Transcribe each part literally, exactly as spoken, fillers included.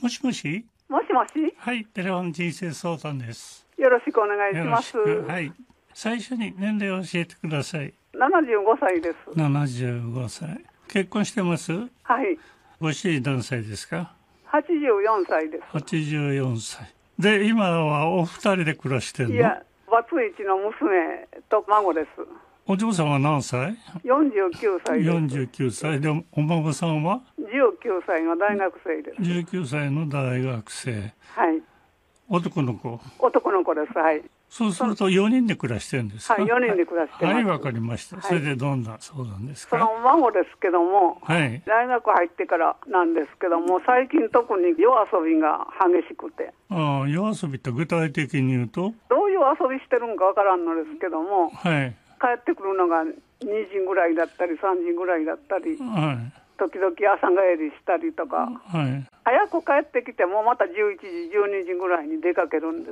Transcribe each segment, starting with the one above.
もしもし。 もしもし。 はい、テレフォン人生相談です。 よろしくお願いします。 はい。最初に年齢を教えてください。 ななじゅうごさいです。 ななじゅうごさい。結婚してます？ はい。 ご主人何歳ですか？ はちじゅうよんさいです。 はちじゅうよんさい。で、今はお二人で暮らしてるの？ いや、バツイチの娘と孫です。 お嬢さんは何歳？ よんじゅうきゅうさいです。 よんじゅうきゅうさいで、お孫さんは？ じゅうきゅうさいの大学生です。 じゅうきゅうさいの大学生。 はい。 男の子？ 男の子です。はい。 そうするとよにんで暮らしてるんですか？ はい、よにんで暮らしてます。 はい、わかりました。 はい、 それでどんな相談ですか？ その孫ですけども、 はい、 大学入ってからなんですけども、最近特に夜遊びが激しくて。 ああ、夜遊びって具体的に言うと？ どういう遊びしてるんかわからんのですけども、 はい、 帰ってくるのがにじぐらいだったりさんじぐらいだったり、はい、時々朝帰りしたりとか、はい、早く帰ってきてもまたじゅういちじじゅうにじぐらいに出かけるんです。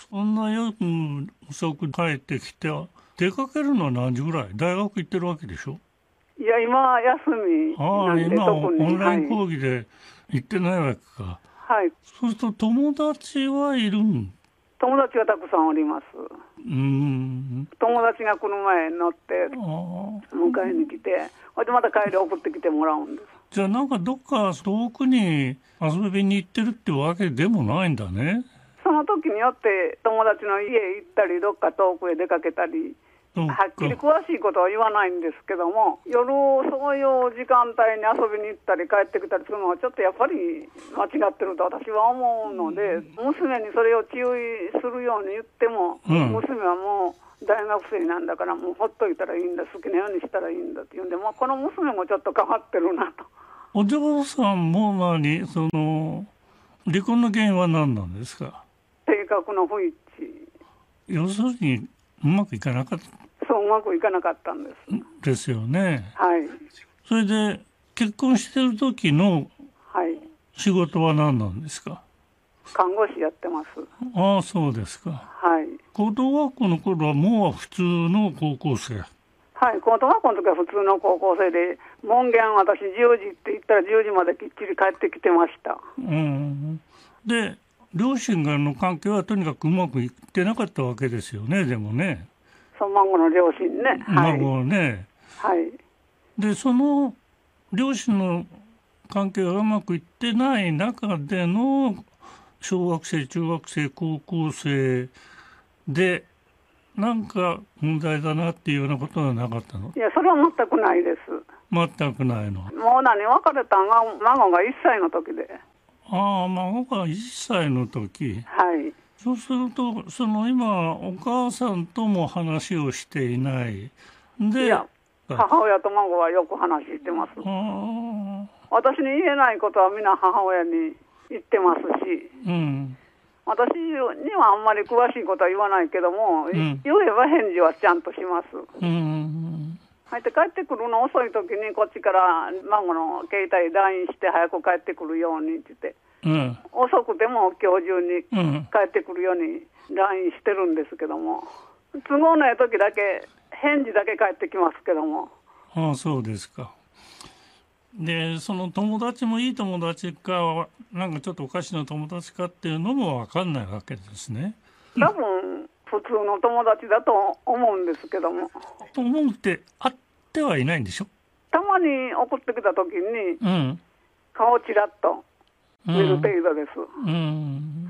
そんな夜遅く帰ってきて出かけるのは何時ぐらい？大学行ってるわけでしょ？ いや、今休みなんで。 ああ、今オンライン講義で行ってないわけか。 はい。 そうすると友達はいるん？ 友達がたくさんおります。 うーん、 友達が車へ乗って迎えに来て、それでまた帰り送ってきてもらうんです。 じゃあなんかどっか遠くに遊びに行ってるってわけでもないんだね。 その時によって友達の家へ行ったり、どっか遠くへ出かけたり、はっきり詳しいことは言わないんですけども、夜そういう時間帯に遊びに行ったり帰ってきたりするのはちょっとやっぱり間違ってると私は思うので、娘にそれを注意するように言っても、うん、娘はもう大学生なんだからもうほっといたらいいんだ、好きなようにしたらいいんだって言うんで、まあ、この娘もちょっと変わってるなと。 お嬢さんも何、その離婚の原因は何なんですか？ 性格の不一致。 要するにうまくいかなかった。 そう、うまくいかなかったんです。 ですよね。 はい。 それで結婚してる時の仕事は何なんですか？ 看護師やってます。 ああ、そうですか。 はい。 高等学校の頃はもう普通の高校生？ はい、高等学校の時は普通の高校生で、門限私じゅうじって言ったらじゅうじまできっちり帰ってきてました。 うん。で、両親がの関係はとにかくうまくいってなかったわけですよね、でもね。 その孫の両親ね。 孫ね。 はい。 で、その両親の関係がうまくいってない中での小学生、中学生、高校生でなんか問題だなっていうようなことはなかったの？ いや、それは全くないです。 全くないの？もう何、別れたんが孫がいっさいの時で。 ああ、孫がいっさいの時。 はい。 そうすると、その今お母さんとも話をしていない。で、 いや、母親と孫はよく話してます。 あ、 私に言えないことは皆母親に言ってますし、うん、私にはあんまり詳しいことは言わないけども、うん、言えば返事はちゃんとします。うん、帰ってくるの遅い時にこっちから孫の携帯 ライン して早く帰ってくるようにって言って、うん、遅くても今日中に帰ってくるように ライン してるんですけども、都合のいい時だけ返事だけ返ってきますけども。 ああ、そうですか。で、その友達もいい友達かなんかちょっとおかしな友達かっていうのも分かんないわけですね。 多分普通の友達だと思うんですけども。 と思うって会ってはいないんでしょ？ たまに送ってきた時に、うん、顔ちらっと見る程度です。うんうん、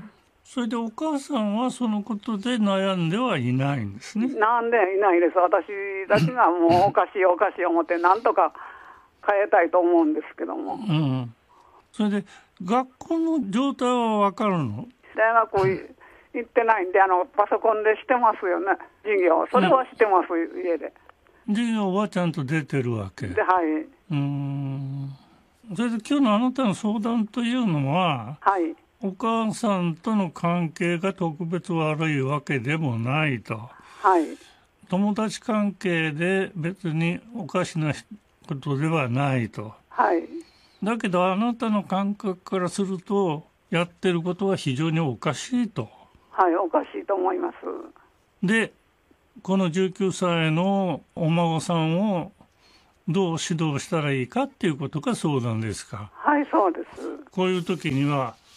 それでお母さんはそのことで悩んではいないんですね。 なんでいないです。私たちがもうおかしいおかしい思ってなんとか変えたいと思うんですけども。うん、 それで学校の状態は分かるの？ 大学行ってないんで、あのパソコンでしてますよね、授業。それはしてます、うん、家で。 授業はちゃんと出てるわけで、はい。うーん。それで今日のあなたの相談というのは、はい、お母さんとの関係が特別悪いわけでもないと。はい。友達関係で別におかしなことではないと。はい。だけどあなたの感覚からするとやってることは非常におかしいと。 はい、おかしいと思います。 で、このじゅうきゅうさいのお孫さんをどう指導したらいいかっていうことが相談ですか？ はい、そうです。 こういう時には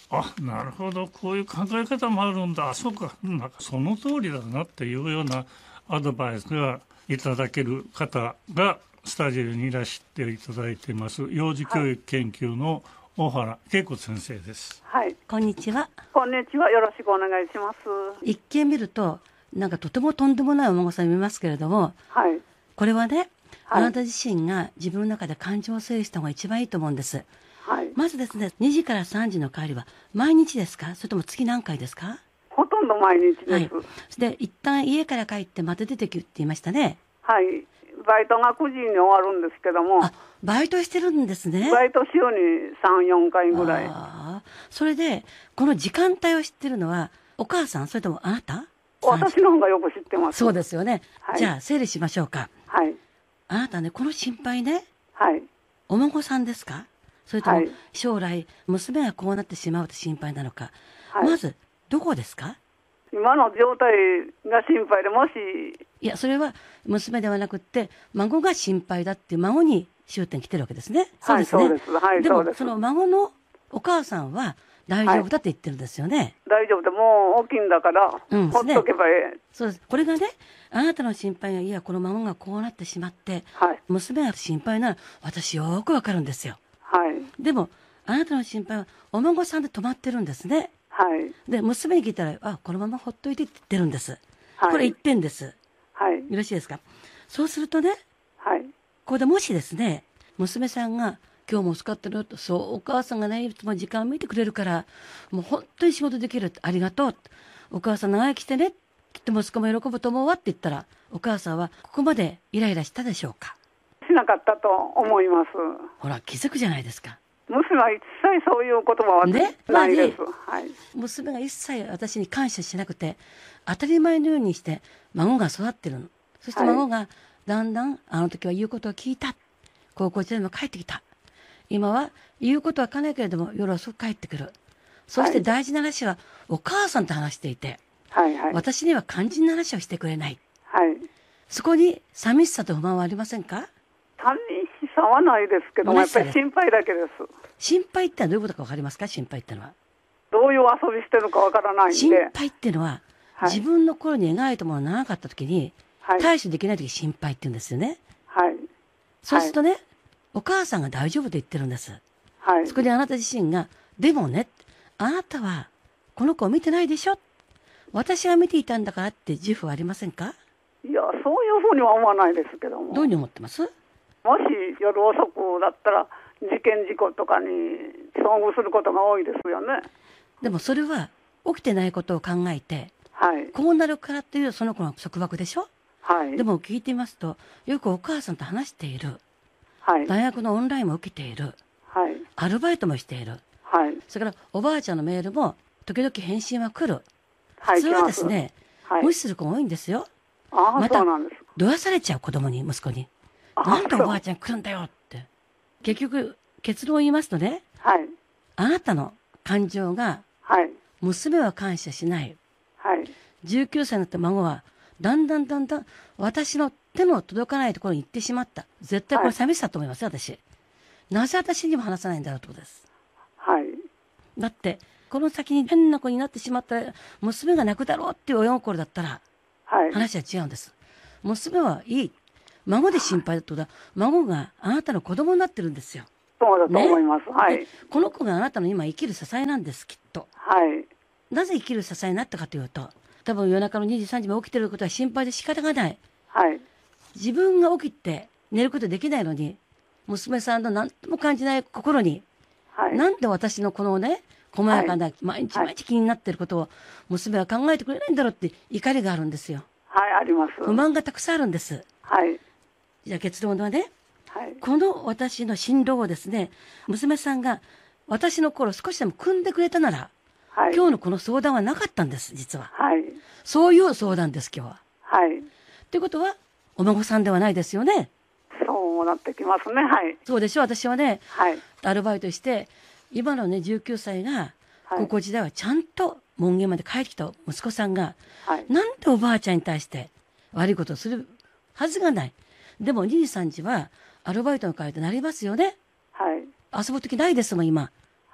あ、なるほど、こういう考え方もあるんだ、そうか、なんかその通りだなっていうようなアドバイスがいただける方がスタジオにいらしていただいています、幼児教育研究の大原恵子先生です。 はい、 こんにちは。 こんにちは、よろしくお願いします。 一見見るとなんかとてもとんでもないお孫さん見ますけれども、 はい、 これはね、 はい、 あなた自身が自分の中で感情を整理した方が一番いいと思うんです。 はい、 まずですね、にじからさんじの帰りは毎日ですか、それとも月何回ですか？ ほとんど毎日です。はい、 で一旦家から帰ってまた出てくるって言いましたね。 はい、バイトがくじに終わるんですけども。 あ、バイトしてるんですね。 バイト週にさん、よんかいぐらい。 あ、それでこの時間帯を知ってるのはお母さん、それともあなた？ 私の方がよく知ってます。 そうですよね。 はい、 じゃあ整理しましょうか。 はい。 あなたね、この心配ね、 はい、 お孫さんですか？それとも将来娘がこうなってしまうと心配なのか、はい、まずどこですか？ 今の状態が心配で、もしいや、それは娘ではなくって孫が心配だっていう孫に終点来てるわけですね。そうですね。 はい、そうです。はい、 でもその孫のお母さんは大丈夫だって言ってるんですよね。はい、 大丈夫で、もう大きいんだから、うん、ほっとけばええ。 そうです。これがね、あなたの心配が、いやこの孫がこうなってしまって、はい、娘が心配なら私よくわかるんですよ。 はい、 でもあなたの心配はお孫さんで止まってるんですね。 はい、 で娘に聞いたら、あ、このままほっといてって言ってるんです。はい、これいってんです。はい、よろしいですか？そうするとね、はい、ここでもしですね、娘さんが今日も遅かったのと、そう、お母さんがねいつも時間見てくれるからもう本当に仕事できる、ありがとう、お母さん長生きしてね、きっと息子も喜ぶと思うわって言ったら、お母さんはここまでイライラしたでしょうか？ しなかったと思います。 ほら気づくじゃないですか。 娘は一切そういう言葉はないです。はい、 娘が一切私に感謝しなくて当たり前のようにして孫が育ってるの。そして孫がだんだん、あの時は言うことを聞いた、高校時代も帰ってきた、今は言うことはかないけれども夜遅く帰ってくる、そして大事な話はお母さんと話していて、はいはい、私には肝心な話をしてくれない、はい、そこに寂しさと不満はありませんか？ 寂しさはないですけども、やっぱり心配だけです。 心配ってのはどういうことか分かりますか？心配ってのはどういう遊びしてるのか分からないんで。 心配っていうのは、はい、自分の頃に描いたものが長かった時に、はい、対処できない時心配って言うんですよね。はい、そうするとね、はい、お母さんが大丈夫と言ってるんです。はい、そこであなた自身がでもね、あなたはこの子を見てないでしょ、私が見ていたんだからって自負はありませんか？ いや、そういうふうには思わないですけども。 どういうふうに思ってます？ もし夜遅くだったら事件事故とかに遭遇することが多いですよね。 でもそれは起きてないことを考えて、はい、こうなるからっていうその子の束縛でしょ。はい、でも聞いてみますと、よくお母さんと話している、はい、大学のオンラインも受けている、はい、アルバイトもしている、はい、それからおばあちゃんのメールも時々返信は来る、はい、普通はですね、はい、無視する子が多いんですよ。 あ、 またそうなんです。 どやされちゃう、子供に、息子に。なんでおばあちゃん来るんだよって。結局結論を言いますとね、はい、あなたの感情が、はい、娘は感謝しない、はい、じゅうきゅうさいになった孫はだんだんだんだん私の手の届かないところに行ってしまった、絶対これ寂しさと思いますよ、私。なぜ私にも話さないんだろうということです。はい、だってこの先に変な子になってしまった娘が泣くだろうっていう親心だったら、はい、話は違うんです。娘はいい、孫で心配だってことは、孫があなたの子供になってるんですよ。 そうだと思います。ね、はい。 この子があなたの今生きる支えなんです、きっと。はい。なぜ生きる支えになったかというと、多分夜中のにじさんじも起きてることは心配で仕方がない。はい。自分が起きて寝ることできないのに、娘さんの何とも感じない心に、はい、なんで私のこのね、細やかな、はい、毎日毎日気になってることを娘は考えてくれないんだろうって怒りがあるんですよ。 はい、あります。 不満がたくさんあるんです。はい。じゃあ結論はね、はい、この私の心労をですね、娘さんが私の頃少しでも汲んでくれたなら、はい、今日のこの相談はなかったんです、実は。はい、そういう相談です、今日は。はい。ということは、お孫さんではないですよね。 そうなってきますね。はい。 そうでしょ。私はね、はい、アルバイトして、今のね、じゅうきゅうさいが、高校時代はちゃんと門限まで帰ってきた息子さんが、はい、なんでおばあちゃんに対して悪いことをするはずがない。でもにじさんじはアルバイトの会となりますよね。はい。遊ぶ時ないですもん今。はい。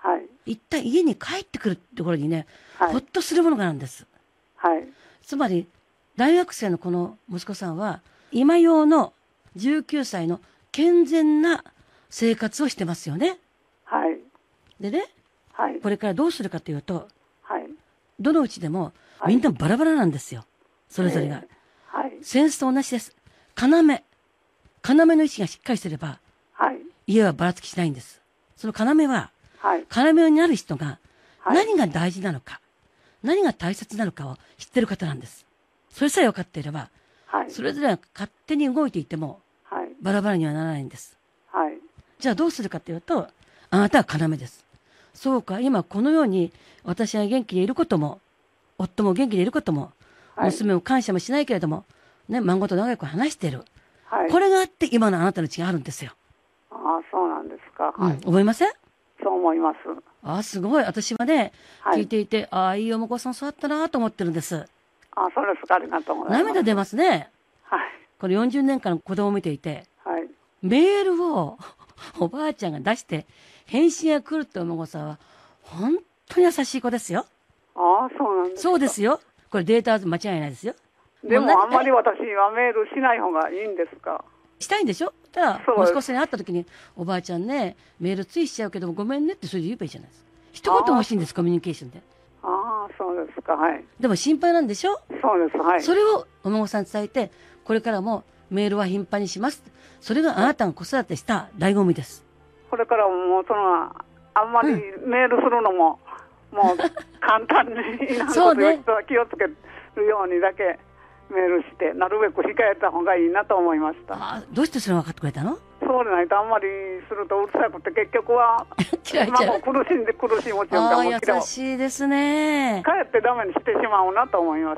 一旦家に帰ってくるところにね、はい、ほっとするものがあるんです。 はい。 つまり、大学生のこの息子さんは、今用のじゅうきゅうさいの健全な生活をしてますよね。 はい。 でね、 はい、 これからどうするかというと、 はい、 どのうちでもみんなバラバラなんですよ。それぞれが。 はい、 センスと同じです。要。要の意志がしっかりすれば、 はい、 家はばらつきしないんです。その要は、 はい、 要になる人が何が大事なのか、はい、何が大切なのかを知ってる方なんです。それさえ分かっていれば、はい、それぞれが勝手に動いていても、はい、バラバラにはならないんです。 はい、 じゃあどうするかというと、あなたは要です。そうか、今このように私が元気でいることも、夫も元気でいることも、はい、娘も感謝もしないけれども、ね、孫と長く話している。はい、これがあって今のあなたの家があるんですよ。 ああ、そうなんですか。 はい、うん、思いません？ そう思います。 ああ、すごい。私はね、はい、聞いていて、ああ、いいお婿さん育ったなと思ってるんです。 ああ、そうですか。ありがとうございます。 涙出ますね。 はい。 これよんじゅうねんかん子供を見ていて、 はい、 メールをおばあちゃんが出して、返信が来るってお孫さんは、本当に優しい子ですよ。 ああ、そうなんですか。 そうですよ。これデータは間違いないですよ。 でも、もあんまり私はメールしない方がいいんですか？ したいんでしょ？ただ、息子さんに会った時に、おばあちゃんね、メールついしちゃうけども、ごめんねってそれで言えばいいじゃないですか。一言欲しいんです、コミュニケーションで。 ああ、そうですか。はい。 でも心配なんでしょ？ そうです。はい。 それをお孫さんに伝えて、これからもメールは頻繁にします。それがあなたが子育てした醍醐味です。 これからもうそのあんまりメールするのも、うん、もう簡単になることを人は気をつけるようにだけメールしてなるべく控えた方がいいなと思いました。 あ、どうしてそれ分かってくれたの？ そうでないとあんまりするとうるさくて結局は嫌いちゃう。 苦しんで苦しいもちろんかもしれない。 優しいですね。 かえってダメにしてしまうなと思いました。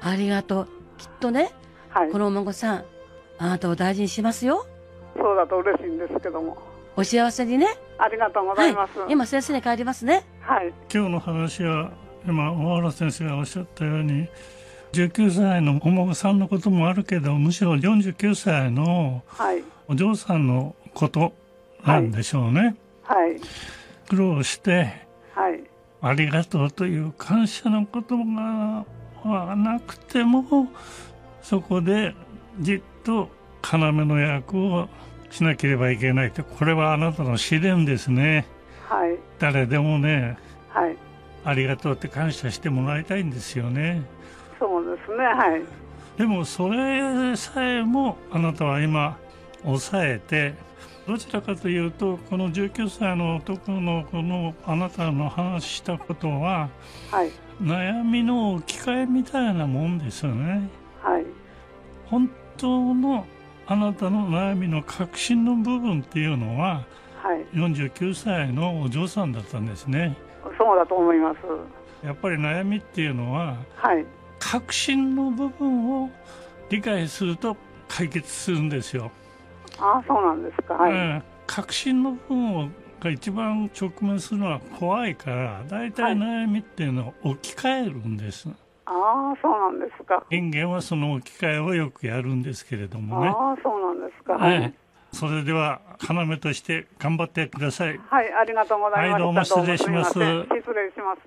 ありがとう。きっとね、はい、このお孫さんあなたを大事にしますよ。 そうだと嬉しいんですけども。 お幸せにね。 ありがとうございます。 はい、今先生に帰りますね。 はい。 今日の話は今小原先生がおっしゃったようにじゅうきゅうさいのお孫さんのこともあるけどむしろよんじゅうきゅうさいのお嬢さんのことなんでしょうね。 はい。はい、 苦労して、 はい、 ありがとうという感謝の言葉がなくてもそこでじっと要の役をしなければいけないと。これはあなたの試練ですね。 はい、 誰でもね、 はい、 ありがとうって感謝してもらいたいんですよね。 そうですね。はい。 でもそれさえもあなたは今抑えて、どちらかというとこのじゅうきゅうさいの男の子のあなたの話したことは、 はい、 悩みの置き換えみたいなもんですよね。 はい、 本当のあなたの悩みの核心の部分っていうのは、はい、よんじゅうきゅうさいのお嬢さんだったんですね。 そうだと思います。 やっぱり悩みっていうのは、 はい、 核心の部分を理解すると解決するんですよ。 ああ、そうなんですか。はい。うん、 核心の部分が一番直面するのは怖いから、だいたい悩みっていうのを置き換えるんです。はい、 ああ、そうなんですか。 人間はその置き換えをよくやるんですけれどもね。 ああ、そうなんですか。はい。 それでは要として頑張ってください。 はい、ありがとうございました。はい、どうも失礼します。失礼します。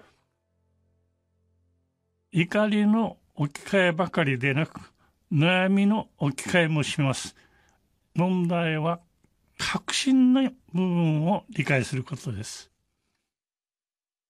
怒りの置き換えばかりでなく、悩みの置き換えもします。問題は核心の部分を理解することです。